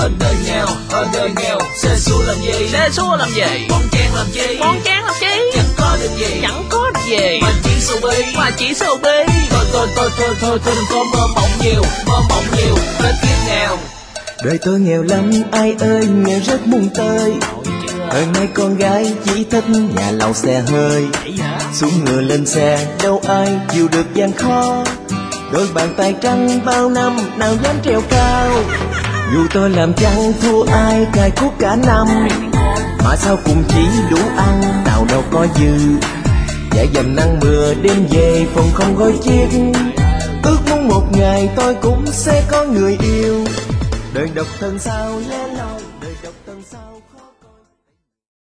ở đời nghèo, xê xua làm gì, bon chen làm chi, chẳng có được gì, mà chỉ sầu bi. Thôi đừng có mơ mộng nhiều, hết kiếp nghèo. Đời tôi nghèo lắm ai ơi, nghèo rất muôn tơi. Thời nay con gái chỉ thích nhà lầu xe hơi, xuống ngựa lên xe đâu ai chịu được gian khó. Đôi bàn tay trắng bao năm nào dám trèo cao. Dù tôi làm chẳng thua ai cài cuốc cả năm, mà sao cũng chỉ đủ ăn nào đâu có dư. Dạ dầm nắng mưa đêm về phòng không gói chiếc, ước muốn một ngày tôi cũng sẽ có người yêu. Đời độc thân sao lẽ